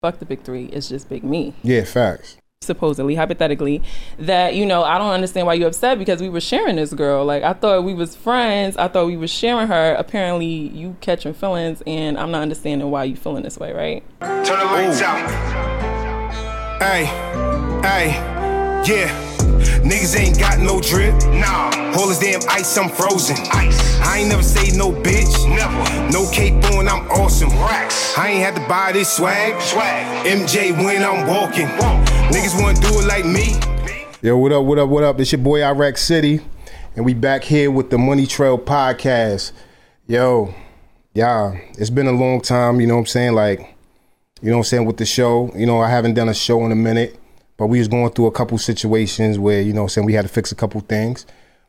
fuck the big three, it's just big me. Yeah, facts. Supposedly, hypothetically, that, you know, I don't understand why you're upset because we were sharing this girl. Like, I thought we was friends. I thought we was sharing her. Apparently, you catching feelings, and I'm not understanding why you feeling this way, right? Turn the lights out. Hey, yeah. Niggas ain't got no drip. Nah. Hold this damn ice, I'm frozen. Ice. I ain't never say no bitch. Never. No cape on, I'm awesome. Racks. I ain't had to buy this swag. MJ when I'm walking. Niggas wanna do it like me. Yo, what up? It's your boy Iraq City, and we back here with the Money Trail Podcast. Yo, yeah, it's been a long time, you know what I'm saying? Like, you know what I'm saying, with the show. You know, I haven't done a show in a minute, but we was going through a couple situations where, you know what I'm saying, we had to fix a couple things.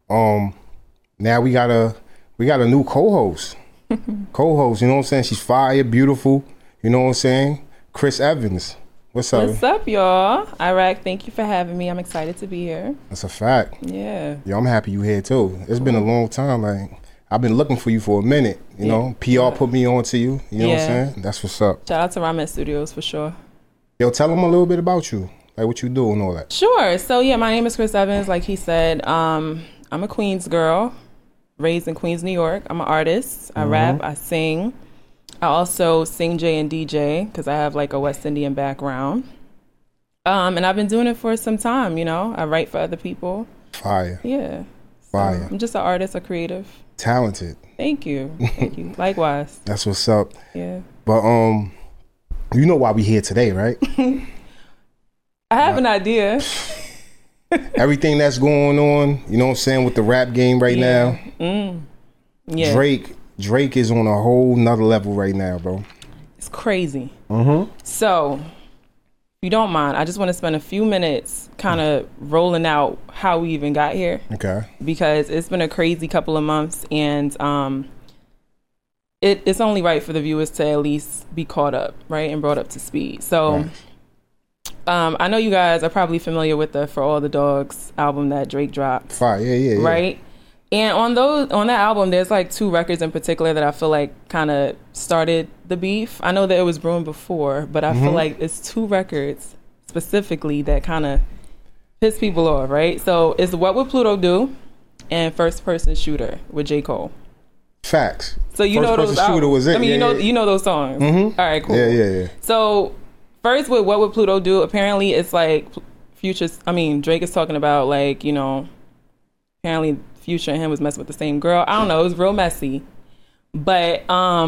Now we got a new co-host. You know what I'm saying? She's fire, beautiful, you know what I'm saying? Chris Evans. What's up? What's up, y'all? Iraq, thank you for having me. I'm excited to be here. That's a fact. Yeah. Yo, I'm happy you here too. It's been a long time. Like, I've been looking for you for a minute. You know, PR put me on to you. You know what I'm saying? That's what's up. Shout out to Ramet Studios for sure. Yo, tell them a little bit about you. Like, what you do and all that. Sure. So, yeah, my name is Chris Evans. Like he said, I'm a Queens girl, raised in Queens, New York. I'm an artist. I rap. I sing. I also sing J and DJ because I have like a West Indian background. And I've been doing it for some time, you know. I write for other people. Fire. Yeah. Fire. So I'm just an artist, a creative. Talented. Thank you. Thank you. Likewise. That's what's up. Yeah. But you know why we here today, right? I have an idea. Everything that's going on, you know what I'm saying, with the rap game right now. Yeah. Drake is on a whole nother level right now, bro. It's crazy. So, if you don't mind, I just want to spend a few minutes kind of rolling out how we even got here. Okay. Because it's been a crazy couple of months, and it's only right for the viewers to at least be caught up, right, and brought up to speed. So, Right. I know you guys are probably familiar with the For All the Dogs album that Drake dropped. Fire, yeah. Right? And on that album, there's like two records in particular that I feel like kind of started the beef. I know that it was brewing before, but I feel like it's two records specifically that kind of piss people off, right? So it's What Would Pluto Do and First Person Shooter with J. Cole. Facts. So you know those First Person Shooter was it. I mean, you know those songs. All right, cool. Yeah. So first with What Would Pluto Do, apparently it's like Drake is talking about, like, you know, apparently Future and him was messing with the same girl. I don't know. It was real messy. But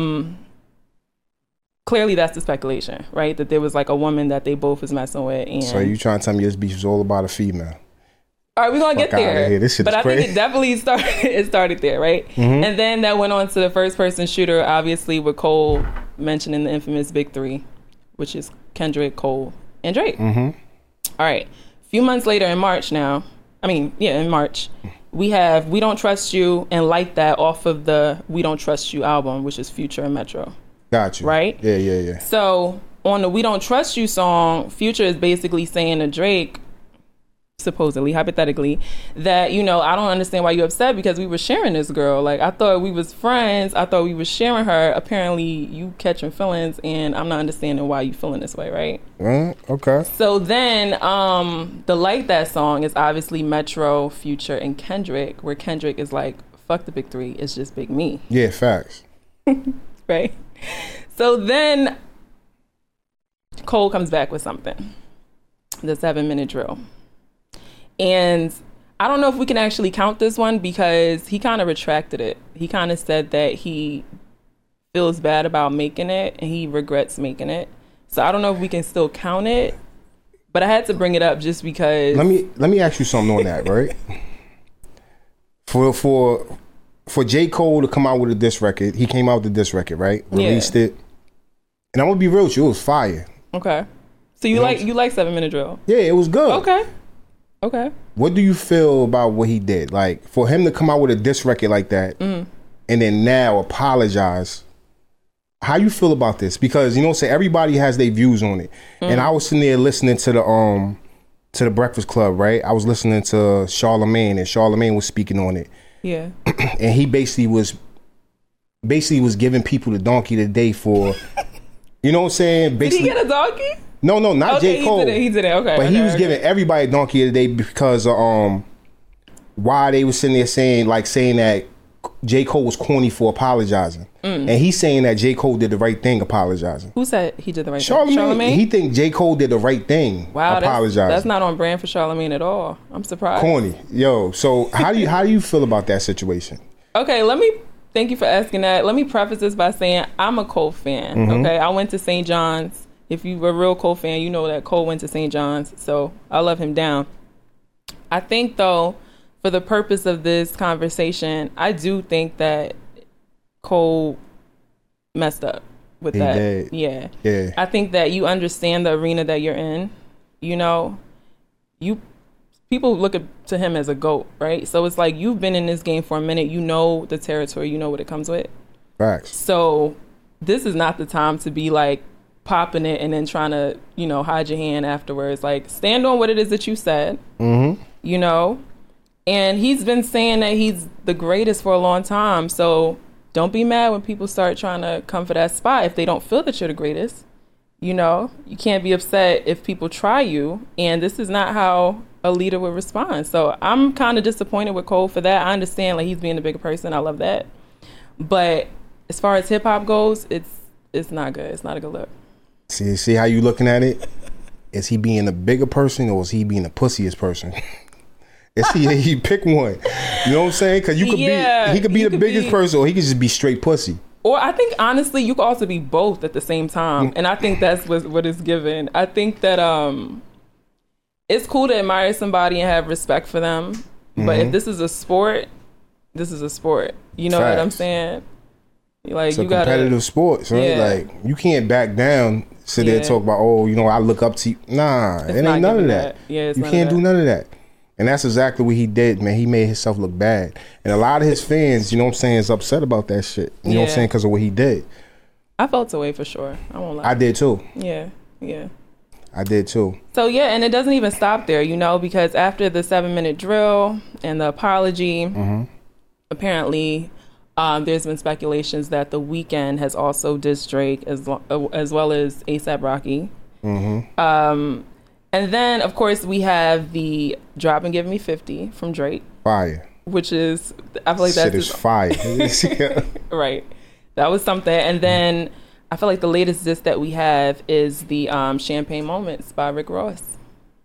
clearly that's the speculation, right? That there was like a woman that they both was messing with. And So you trying to tell me this beef is all about a female? all right, we're going to get there. Here. This shit but is I crazy. think it definitely started there, right? And then that went on to the First Person Shooter, obviously, with Cole mentioning the infamous Big Three, which is Kendrick, Cole, and Drake. All right. A few months later in March, we have We Don't Trust You and Like That off of the We Don't Trust You album, which is Future and Metro. Got you. Right? Yeah. So on the We Don't Trust You song, Future is basically saying to Drake, supposedly, hypothetically, that, you know, I don't understand why you're upset because we were sharing this girl. Like, I thought we was friends. I thought we was sharing her. Apparently, you catching feelings, and I'm not understanding why you feeling this way, right? Okay. So then, the Like That song is obviously Metro, Future, and Kendrick, where Kendrick is like, fuck the big three, it's just big me. Yeah, facts. Right? So then, Cole comes back with something. The 7-minute drill. And I don't know if we can actually count this one because he kind of retracted it. He kind of said that he feels bad about making it and he regrets making it. So I don't know if we can still count it, but I had to bring it up just because. Let me ask you something on that, right? For J. Cole to come out with a diss record, he came out with a diss record, right? Released it. And I'm gonna be real with you, it was fire. Okay. So you like 7-minute drill? Yeah, it was good. Okay. What do you feel about what he did? Like, for him to come out with a diss record like that and then now apologize, how you feel about this? Because, you know, everybody has their views on it. And I was sitting there listening to the Breakfast Club, right? I was listening to Charlamagne, and Charlamagne was speaking on it. Yeah. And he basically was giving people the donkey of the day for You know what I'm saying? Did Basically, he get a donkey? no, not Okay, J. Cole. He did it. Okay. But he was okay. giving everybody a donkey of the day because why they was sitting there saying that J. Cole was corny for apologizing. And he's saying that J. Cole did the right thing apologizing. Who said he did the right Charlamagne. thing? Charlamagne? He think J. Cole did the right thing apologizing. That's not on brand for Charlamagne at all. I'm surprised. Corny. Yo, so how do you feel about that situation? Okay, thank you for asking that. Let me preface this by saying I'm a Cole fan. Okay, I went to St. John's. If you were a real Cole fan, you know that Cole went to St. John's, so I love him down. I think, though, for the purpose of this conversation, I do think that Cole messed up with that. Did. Yeah. I think that you understand the arena that you're in. You know, people look to him as a GOAT, right? So it's like you've been in this game for a minute. You know the territory. You know what it comes with. Facts. So this is not the time to be like popping it and then trying to, hide your hand afterwards. Like, stand on what it is that you said, you know? And he's been saying that he's the greatest for a long time. So don't be mad when people start trying to come for that spot if they don't feel that you're the greatest. You know, you can't be upset if people try you. And this is not how a leader would respond. So I'm kind of disappointed with Cole for that. I understand, like, he's being a bigger person. I love that. But as far as hip hop goes, it's not good. It's not a good look. See how you looking at it? Is he being a bigger person or is he being the pussiest person? He pick one. You know what I'm saying? Because he could be the biggest person, or he could just be straight pussy. Or I think, honestly, you could also be both at the same time. And I think that's what is given. I think that it's cool to admire somebody and have respect for them. But if this is a sport, this is a sport. You know what I'm saying? Like, it's a competitive sport, so like, you can't back down, sit there and talk about, I look up to you. Nah, it ain't none of that. Yeah, you can't do none of that. And that's exactly what he did, man. He made himself look bad. And a lot of his fans, you know what I'm saying, is upset about that shit. You know what I'm saying? Because of what he did. I felt the way for sure. I won't lie. I did too. Yeah. I did too. So, and it doesn't even stop there, because after the 7-minute drill and the apology, apparently there's been speculations that The Weeknd has also dissed Drake as well as A$AP Rocky. And then, of course, we have the Drop and Give Me 50 from Drake. Fire. Which is, I feel like that's shit is fire. Right. That was something. And then I feel like the latest diss that we have is the Champagne Moments by Rick Ross.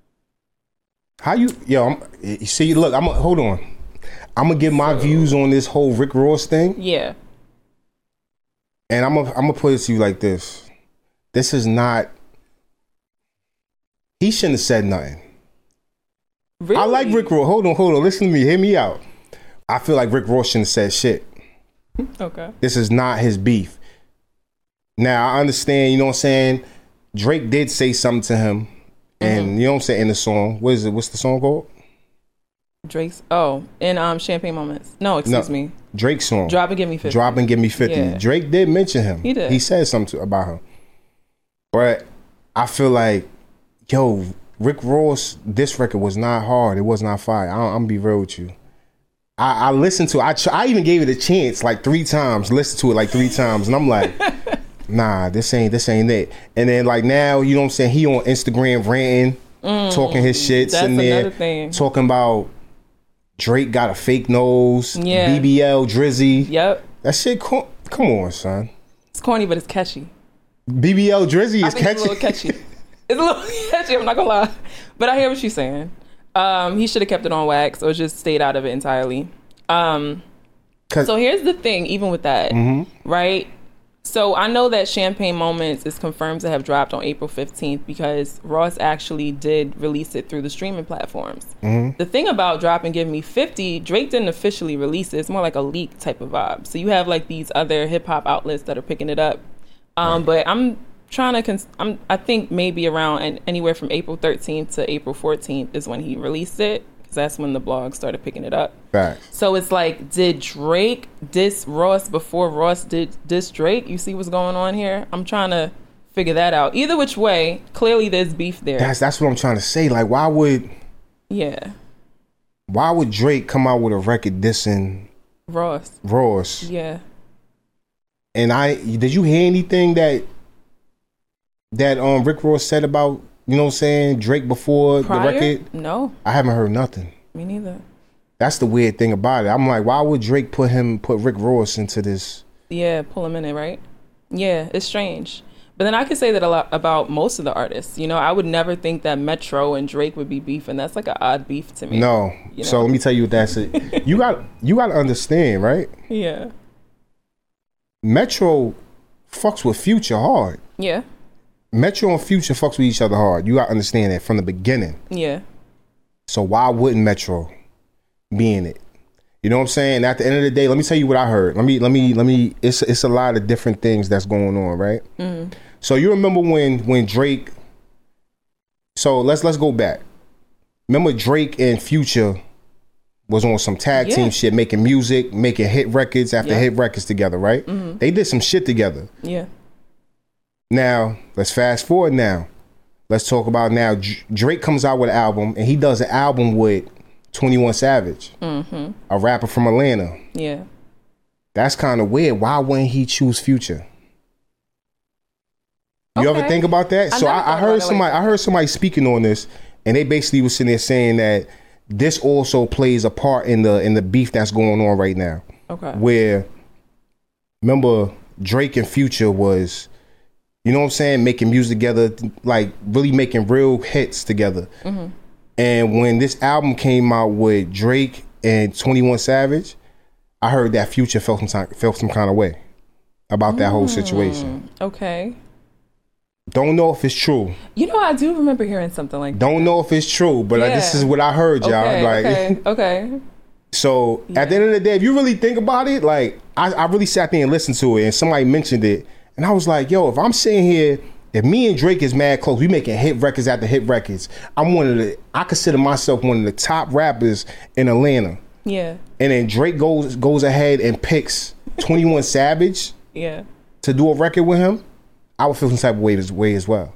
Look, hold on. I'm going to give my views on this whole Rick Ross thing. Yeah. And I'm gonna put it to you like this. This is not... He shouldn't have said nothing. Really? I like Rick Ross. Hold on. Listen to me. Hear me out. I feel like Rick Ross shouldn't have said shit. Okay. This is not his beef. Now, I understand, you know what I'm saying? Drake did say something to him. And, you know what I'm saying, in the song. What is it? What's the song called? Drake's... in Champagne Moments. No, excuse me. Drake's song. Drop and Give Me 50. Drop and Give Me 50. Yeah. Drake did mention him. He did. He said something about him. But I feel like... Yo, Rick Ross, this record was not hard. It was not fire. I'm going to be real with you. I listened to it. I even gave it a chance like 3 times. Listened to it like 3 times. And I'm like, nah, this ain't it. And then like now, you know what I'm saying? He on Instagram ranting, talking his shit. That's another thing. Talking about Drake got a fake nose. Yeah. BBL, Drizzy. Yep. That shit, come on, son. It's corny, but it's catchy. BBL, Drizzy is catchy. It's a little catchy. It's a little catchy, I'm not gonna lie. But I hear what she's saying. He should have kept it on wax or just stayed out of it entirely. So here's the thing, even with that, right? So I know that Champagne Moments is confirmed to have dropped on April 15th because Ross actually did release it through the streaming platforms. The thing about Drop and Give Me 50, Drake didn't officially release it. It's more like a leak type of vibe. So you have like these other hip hop outlets that are picking it up. But I'm trying to, I think maybe around anywhere from April 13th to April 14th is when he released it, because that's when the blog started picking it up. Facts. So it's like, did Drake diss Ross before Ross did diss Drake? You see what's going on here? I'm trying to figure that out. Either which way, clearly there's beef there. That's what I'm trying to say. Like, why would Drake come out with a record dissing Ross? Yeah. And did you hear anything that that Rick Ross said about, you know what I'm saying, Drake before Prior? the record? No, I haven't heard nothing. me neither. That's the weird thing about it. I'm like, why would Drake put Rick Ross into this? Yeah, pull him in it, right? Yeah, it's strange. But then I could say that a lot about most of the artists. You know, I would never think that Metro and Drake would be beefing. That's like an odd beef to me. No. You know? So let me tell you what that's it. You got to understand, right? Yeah. Metro fucks with Future hard. Yeah. Metro and Future fucks with each other hard. You got to understand that from the beginning. Yeah. So why wouldn't Metro be in it? You know what I'm saying? At the end of the day, let me tell you what I heard. Let me. It's a lot of different things that's going on, right? Mm-hmm. So you remember when Drake? So let's go back. Remember Drake and Future was on some tag team shit, making music, making hit records after hit records together, right? Mm-hmm. They did some shit together. Yeah. Now let's fast forward. Now let's talk about now. Drake comes out with an album, and he does an album with 21 Savage, a rapper from Atlanta. Yeah. That's kind of weird. Why wouldn't he choose Future? You ever think about that? So I heard somebody speaking on this, and they basically was sitting there saying that this also plays a part in the beef that's going on right now. Okay. Where, remember, Drake and Future was, you know what I'm saying, making music together, like really making real hits together. Mm-hmm. And when this album came out with Drake and 21 Savage, I heard that Future felt some kind of way about that whole situation. Okay. Don't know if it's true. You know, I do remember hearing something like that. Don't know if it's true, but this is what I heard, y'all. Okay. So at the end of the day, if you really think about it, like I really sat there and listened to it, and somebody mentioned it, and I was like, yo, if I'm sitting here, if me and Drake is mad close, we making hit records after hit records. I consider myself one of the top rappers in Atlanta. Yeah. And then Drake goes ahead and picks 21 Savage. Yeah. To do a record with him, I would feel some type of way as well.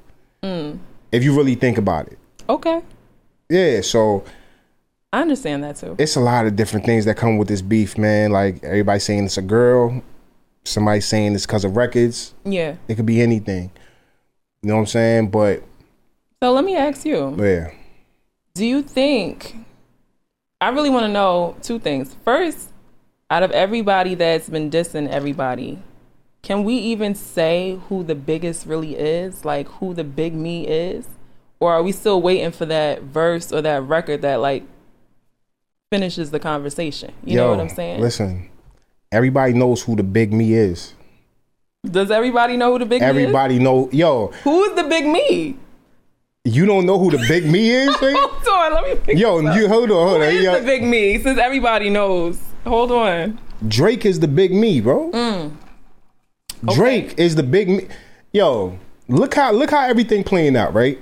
If you really think about it. Okay. Yeah, so I understand that too. It's a lot of different things that come with this beef, man. Like everybody saying it's a girl, somebody saying it's because of records. Yeah. It could be anything. You know what I'm saying? But so let me ask you. Yeah. Do you think, I really want to know two things. First, out of everybody that's been dissing everybody, can we even say who the biggest really is? Like who the big me is? Or are we still waiting for that verse or that record that like finishes the conversation? You know what I'm saying? Listen, everybody knows who the big me is. Does everybody know who the big me is? Everybody know. Who's the big me? You don't know who the big me is? Hold on, let me pick hold on. Who is the big me? Since everybody knows. Hold on. Drake is the big me, bro. Okay. Drake is the big me. Yo, look how everything playing out, right?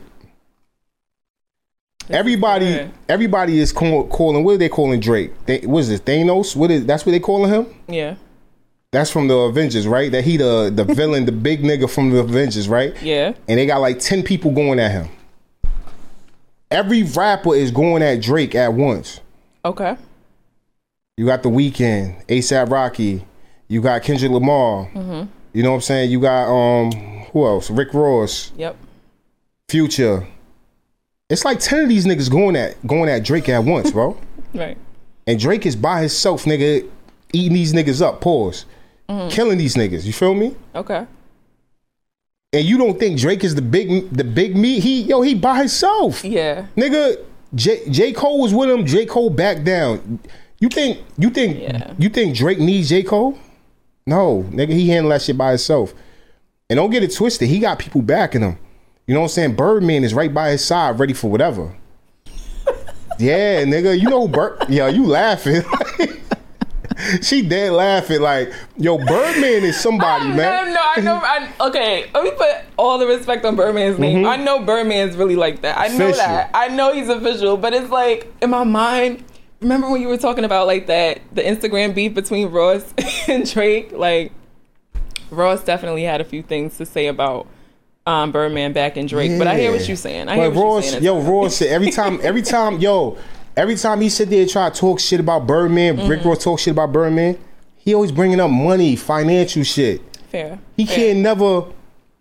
Everybody is calling. What are they calling Drake? What is this? Thanos? That's what they calling him? Yeah. That's from the Avengers, right? That he the villain, the big nigga from the Avengers, right? Yeah. And they got like 10 people going at him. Every rapper is going at Drake at once. Okay. You got The Weeknd, A$AP Rocky. You got Kendrick Lamar. Mm-hmm. You know what I'm saying? You got who else? Rick Ross. Yep. Future. It's like 10 of these niggas going at Drake at once, bro. Right. And Drake is by himself, nigga, eating these niggas up. Pause. Mm-hmm. Killing these niggas. You feel me? Okay. And you don't think Drake is the big me? He by himself. Yeah. Nigga, J. Cole was with him. J. Cole backed down. You think Drake needs J. Cole? No, nigga, he handled that shit by himself. And don't get it twisted. He got people backing him. You know what I'm saying? Birdman is right by his side, ready for whatever. Yeah, nigga, you know Yo, you laughing. She dead laughing like, yo, Birdman is somebody, man. No, I know. Okay, let me put all the respect on Birdman's name. Mm-hmm. I know Birdman's really like that. I know that. I know he's official, but it's like, in my mind, remember when you were talking about like the Instagram beef between Ross and Drake? Like, Ross definitely had a few things to say about Birdman back in Drake, but I hear what you're saying. Ross, every time he sit there and try to talk shit about Birdman, mm-hmm. Rick Ross talk shit about Birdman, he always bringing up money, financial shit. Fair. He can't never.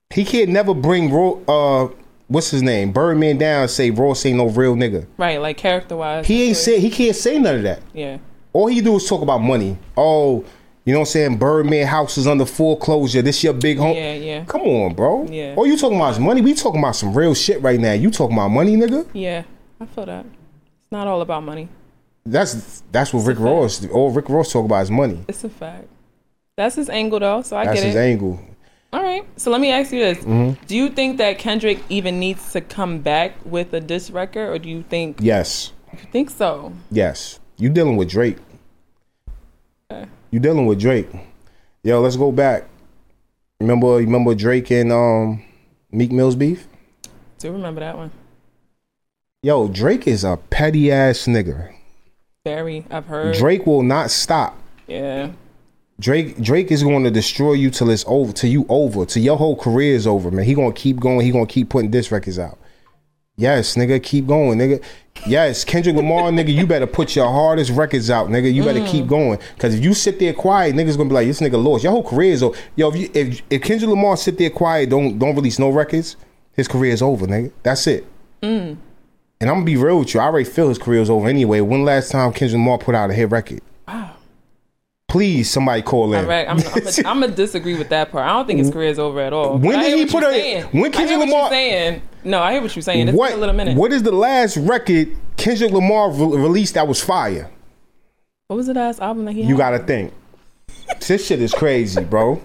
He can't never bring what's his name, Birdman down and say Ross ain't no real nigga. Right, like character wise. He can't say none of that. Yeah. All he do is talk about money. Oh, you know what I'm saying? Birdman house is under foreclosure. This your big home. Yeah. Come on, bro. Yeah. All you talking about is money. We talking about some real shit right now. You talking about money, nigga? Yeah, I feel that. It's not all about money. That's what Rick Ross. All Rick Ross talk about is money. It's a fact. That's his angle, though. So I get it. That's his angle. All right. So let me ask you this: Do you think that Kendrick even needs to come back with a diss record, or do you think? Yes. You think so? Yes. You dealing with Drake. Okay. You dealing with Drake. Yo, let's go back. Remember Drake and Meek Mill's beef? Do remember that one? Yo, Drake is a petty ass nigga. Very. I've heard. Drake will not stop. Yeah. Drake is going to destroy you till it's over, till your whole career is over, man. He going to keep going. He going to keep putting diss records out. Yes, nigga, keep going, nigga. Yes, Kendrick Lamar, nigga, you better put your hardest records out, nigga. You better keep going. Because if you sit there quiet, niggas going to be like, this nigga lost. Your whole career is over. Yo, if Kendrick Lamar sit there quiet, don't release no records, his career is over, nigga. That's it. And I'm going to be real with you. I already feel his career is over anyway. When last time Kendrick Lamar put out a hit record? Wow. Please, somebody call in. All right, I'm gonna disagree with that part. I don't think his career is over at all. When did he put when Kendrick Lamar? No, I hear what you're saying. It's been a little minute. What is the last record Kendrick Lamar released that was fire? What was the last album that he had? You gotta think. This shit is crazy, bro.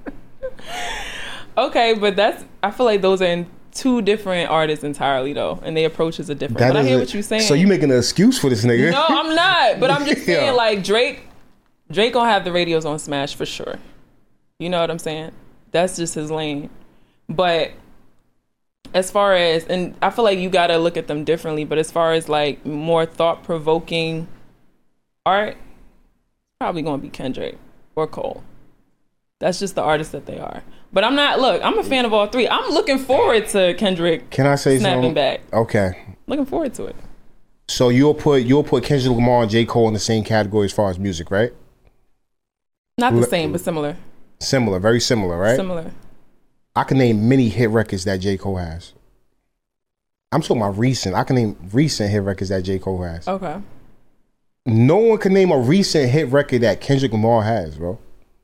Okay, but I feel like those are in two different artists entirely, though, and their approaches are different. But I hear what you're saying. So you making an excuse for this nigga? No, I'm not. But I'm just saying, like, Drake gonna have the radios on Smash for sure. You know what I'm saying? That's just his lane. But as far as, and I feel like you gotta look at them differently, but as far as like more thought-provoking art, it's probably gonna be Kendrick or Cole. That's just the artists that they are. But I'm a fan of all three. I'm looking forward to Kendrick Can I say snapping something? back. Okay. Looking forward to it. So you'll put Kendrick Lamar and J. Cole in the same category as far as music, right? Not the same, but similar. Similar, very similar, right? Similar. I can name many hit records that J. Cole has. I'm talking about recent. I can name recent hit records that J. Cole has. Okay. No one can name a recent hit record that Kendrick Lamar has, bro.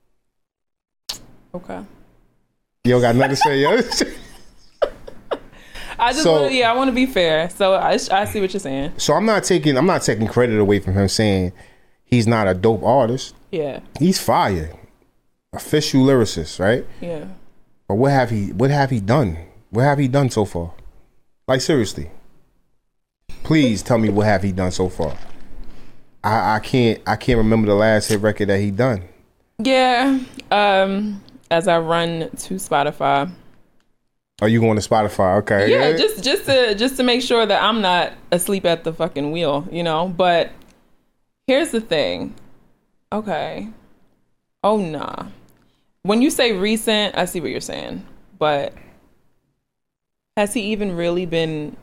Okay. Yo, got nothing to say, yo. I want to be fair. So I see what you're saying. So I'm not taking credit away from him saying he's not a dope artist. Yeah. He's fire. Official lyricist, right? Yeah. But what have he done? What have he done so far? Like, seriously. Please tell me what have he done so far. I can't remember the last hit record that he done. Yeah. As I run to Spotify. Are you going to Spotify? Okay. Yeah, just to make sure that I'm not asleep at the fucking wheel, you know? But here's the thing. Okay. Oh, nah. When you say recent, I see what you're saying. But has he even really been...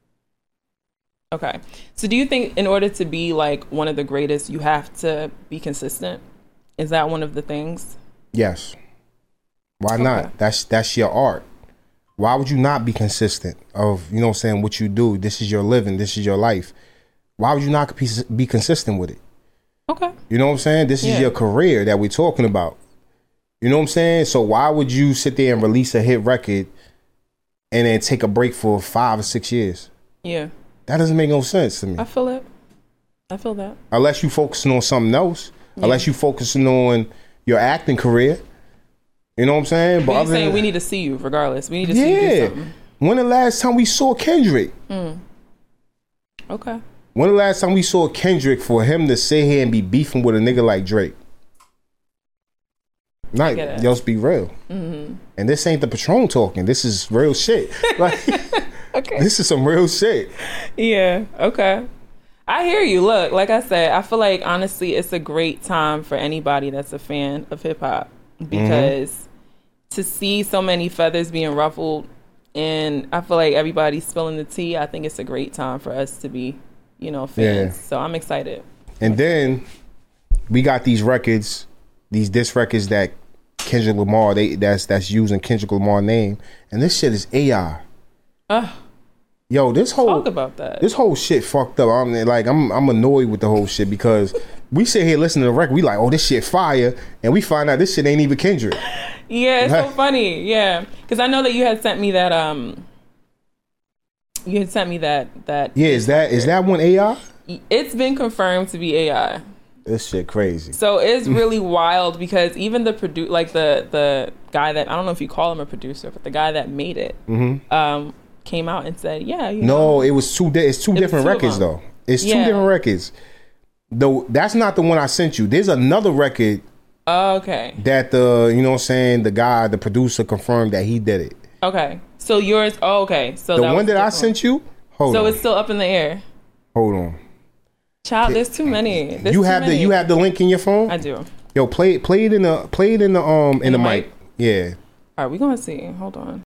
Okay. So do you think in order to be like one of the greatest, you have to be consistent? Is that one of the things? Yes. Why not? That's your art. Why would you not be consistent of, you know what I'm saying, what you do? This is your living. This is your life. Why would you not be consistent with it? Okay. You know what I'm saying? This is your career that we're talking about. You know what I'm saying? So why would you sit there and release a hit record and then take a break for 5 or 6 years? Yeah. That doesn't make no sense to me. I feel it. I feel that. Unless you focusing on something else. Yeah. Unless you focusing on your acting career. You know what I'm saying? But you're saying we need to see you regardless. We need to see you do something. When the last time we saw Kendrick? Okay. When the last time we saw Kendrick for him to sit here and be beefing with a nigga like Drake? Not, let's be real. And this ain't the Patron talking. This is real shit. Like, okay. This is some real shit. Yeah. Okay. I hear you. Look, like I said, I feel like honestly, it's a great time for anybody that's a fan of hip hop because to see so many feathers being ruffled, and I feel like everybody's spilling the tea. I think it's a great time for us to be, you know, fans. Yeah. So I'm excited. And then we got these records, these diss records that Kendrick Lamar. That's using Kendrick Lamar name, and this shit is AI. Yo, this whole talk about that. This whole shit fucked up. I'm annoyed with the whole shit because we sit here listening to the record. We like, oh, this shit fire, and we find out this shit ain't even Kendrick. Yeah, it's so funny. Yeah, because I know that you had sent me that. You had sent me that. Yeah, is that one AI? It's been confirmed to be AI. This shit crazy. So it's really wild because even the the guy that, I don't know if you call him a producer, but the guy that made it, came out and said, yeah. No, it was it's two different records though. It's two different records. Though that's not the one I sent you. There's another record. Okay. That the producer confirmed that he did it. Okay. So yours. Oh, okay. So the one that I sent you. Hold on. So it's still up in the air. Hold on. Child, there's too many. You have the link in your phone? I do. Yo, play it in the mic. Yeah. All right, we're gonna see. Hold on.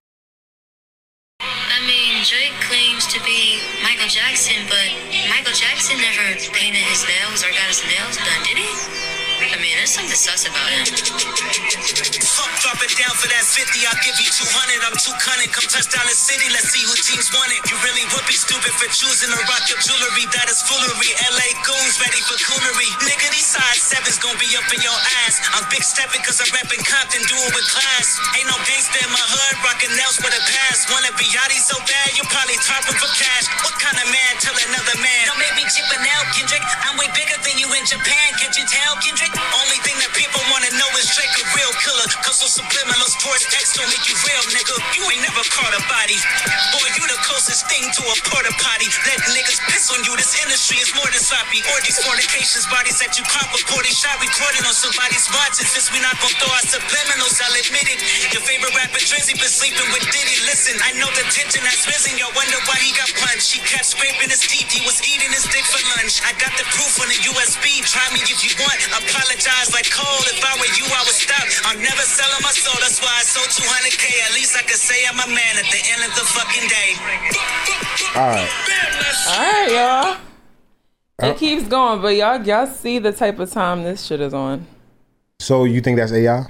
I mean, Drake claims to be Michael Jackson, but Michael Jackson never painted his nails or got his nails done, did he? I mean, there's something sus about him. Fuck, drop it down for that 50. I'll give you 200. I'm too cunning. Come touch down the city. Let's see who teams want it. You really would be stupid for choosing to rock your jewelry. That is foolery. LA goons ready for coonery. Nigga, these size 7's gonna be up in your ass. I'm big stepping cause I'm rapping Compton, do it with class. Ain't no gangster in my hood, rocking nails with a pass. Wanna be yachty so bad, you probably tarping for cash. What kind of man tell another man? Don't make me chip an L, Kendrick. I'm way bigger than you in Japan. Can't you tell, Kendrick? Only thing that people wanna know is Drake a real killer. Cause those subliminal sports X don't make you real, nigga. You ain't never caught a body. Boy, you the closest thing to a porta potty. Let niggas piss on you. This industry is more than sloppy. Orgies, fornications, bodies that you caught before they shot. Recording on somebody's watching. Since we not gonna throw our subliminals, I'll admit it. Your favorite rapper Drizzy been sleeping with Diddy. Listen, I know the tension has risen. Y'all wonder why he got punched. He kept scraping his teeth. He was eating his dick for lunch. I got the proof on the USB. Try me if you want. Apologize like Cole. If I were you, I would stop. I'm never selling my soul. That's why I sold 200K. At least I can say I'm a man at the end of the fucking day. All right, y'all. It keeps going, but y'all see the type of time this shit is on. So you think that's AI?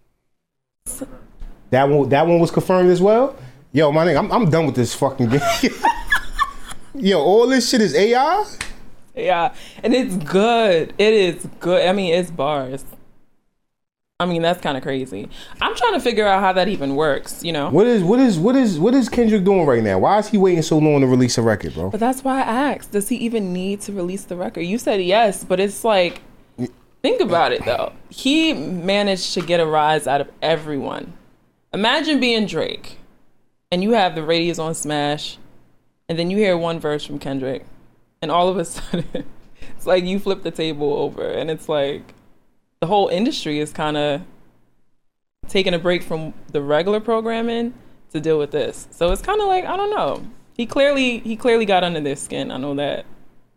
That one was confirmed as well? Yo, my nigga, I'm done with this fucking game. Yo, all this shit is AI? Yeah, and it's good. It is good. I mean, it's bars. I mean, that's kind of crazy. I'm trying to figure out how that even works, you know? What is Kendrick doing right now? Why is he waiting so long to release a record, bro? But that's why I asked. Does he even need to release the record? You said yes, but it's like, think about it though. He managed to get a rise out of everyone. Imagine being Drake, and you have the radios on smash, and then you hear one verse from Kendrick, and all of a sudden, it's like you flip the table over, and it's like, the whole industry is kind of taking a break from the regular programming to deal with this. So it's kind of like, I don't know. He clearly got under their skin. I know that.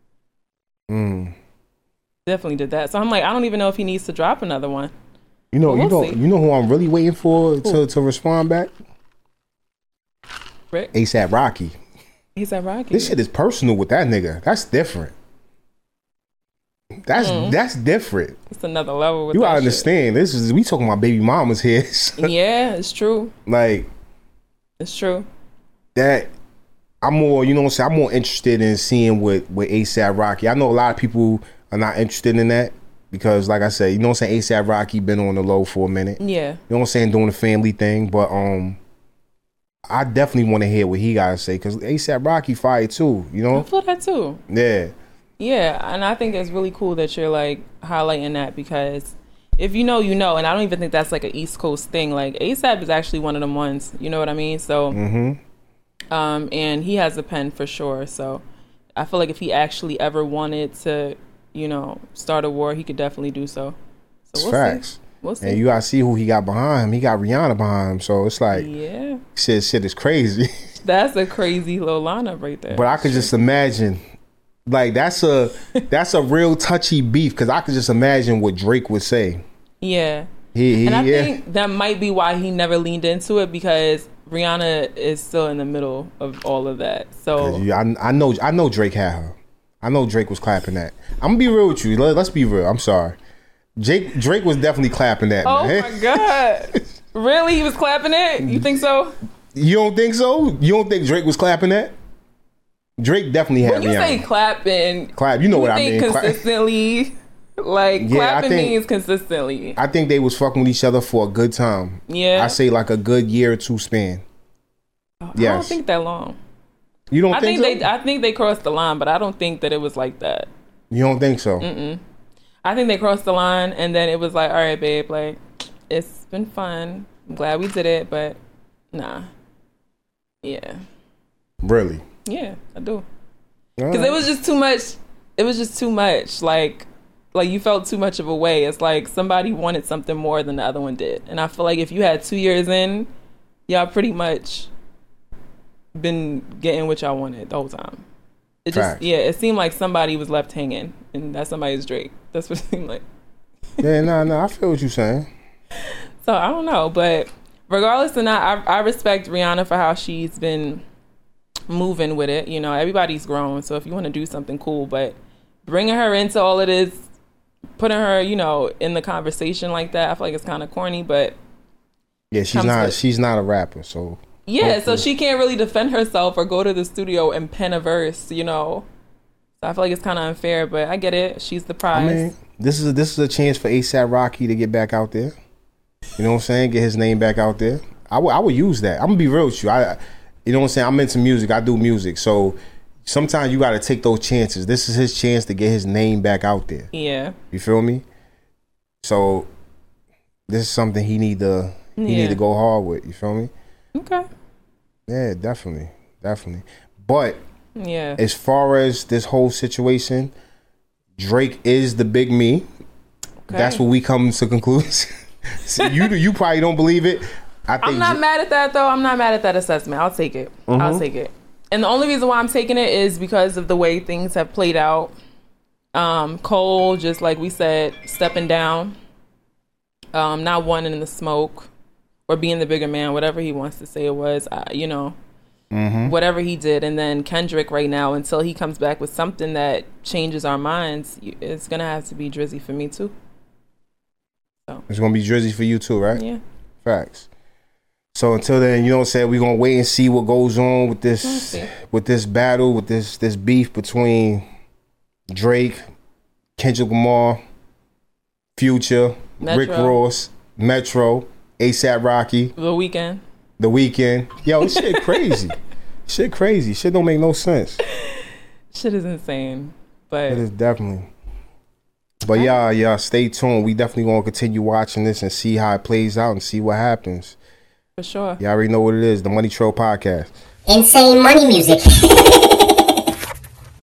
Definitely did that. So I'm like, I don't even know if he needs to drop another one. You know who I'm really waiting for to respond back? Rick? A$AP Rocky. A$AP Rocky. This shit is personal with that nigga. That's different. That's different. It's another level with you that gotta understand. Shit. We talking about baby mamas here. Yeah, it's true. Like, it's true. That I'm more, you know what I'm saying, I'm more interested in seeing what A$AP Rocky. I know a lot of people are not interested in that because, like I said, you know what I'm saying, A$AP Rocky been on the low for a minute. Yeah. You know what I'm saying, doing the family thing, but I definitely want to hear what he gotta say because A$AP Rocky fire too, you know? I feel that too. Yeah. Yeah, and I think it's really cool that you're like highlighting that because if you know, you know, and I don't even think that's like an East Coast thing. Like A$AP is actually one of them ones, you know what I mean? So, and he has a pen for sure. So I feel like if he actually ever wanted to, you know, start a war, he could definitely do so. So we'll facts. See. We'll see. And you gotta see who he got behind him. He got Rihanna behind him, so it's like, yeah, shit is crazy. That's a crazy little lineup right there. But I could just imagine. Like that's a real touchy beef because I could just imagine what Drake would say. Yeah, and I think that might be why he never leaned into it because Rihanna is still in the middle of all of that. So I know Drake had her. I know Drake was clapping that. I'm gonna be real with you. Let's be real. I'm sorry. Drake was definitely clapping that. Oh man. my God. Really? He was clapping it? You think so? You don't think so? You don't think Drake was clapping that? Drake definitely had When you Rihanna. say clapping, Clap, you know what I think mean. consistently. Like, Yeah, I clapping think- means consistently. I think they was fucking with each other for a good time. Yeah. I say like a good year or two span. I don't Yes. think that long. You don't I think think so? I think they crossed the line, but I don't think that it was like that. You don't think so? I think they crossed the line, and then it was like, all right, babe, like, it's been fun. I'm glad we did it, but nah. Yeah. Really? Yeah, I do. All Because right. it was just too much. It was just too much. Like you felt too much of a way. It's like somebody wanted something more than the other one did. And I feel like if you had 2 years in, y'all pretty much been getting what y'all wanted the whole time. It just, Facts. yeah, it seemed like somebody was left hanging, and that somebody is Drake. That's what it seemed like. Yeah, no, I feel what you're saying. So I don't know, but regardless of that, I respect Rihanna for how she's been moving with it. You know, everybody's grown, so if you want to do something cool, but bringing her into all of this, putting her, you know, in the conversation like that, I feel like it's kind of corny, but Yeah, she's Comes not. with- She's not a rapper, so yeah, hopefully. so she can't really defend herself or go to the studio and pen a verse, you know. So I feel like it's kind of unfair, but I get it. She's the I prize. mean, this is a chance for ASAP Rocky to get back out there. You know what I'm saying? Get his name back out there. I would use that. I'm gonna be real with you. You know what I'm saying? I'm into music. I do music, so sometimes you got to take those chances. This is his chance to get his name back out there. Yeah. You feel me? So this is something he need to go hard with. You feel me? Okay. Yeah, definitely. But Yeah. as far as this whole situation, Drake is the big me. Okay. That's what we come to conclusion. So you probably don't believe it. I think I'm not mad at that though. I'm not mad at that assessment. I'll take it. I'll take it. And the only reason why I'm taking it is because of the way things have played out. Cole, just like we said, stepping down, not wanting in the smoke or being the bigger man, whatever he wants to say it was, you know, whatever he did. And then Kendrick right now, until he comes back with something that changes our minds, it's going to have to be Drizzy for me too. it's gonna be Drizzy for you too, right? Yeah. Facts. So until then, you know what I'm saying, we're gonna wait and see what goes on with this battle, with this beef between Drake, Kendrick Lamar, Future, Rick Metro. Ross, Metro, ASAP Rocky, The Weeknd. The Weeknd. Yo, this shit crazy. Shit crazy. Shit don't make no sense. Shit is insane. But It is definitely. But yeah, stay tuned. We definitely gonna continue watching this and see how it plays out and see what happens. for sure. Y'all already know what it is, the Money Trail Podcast. Insane money music.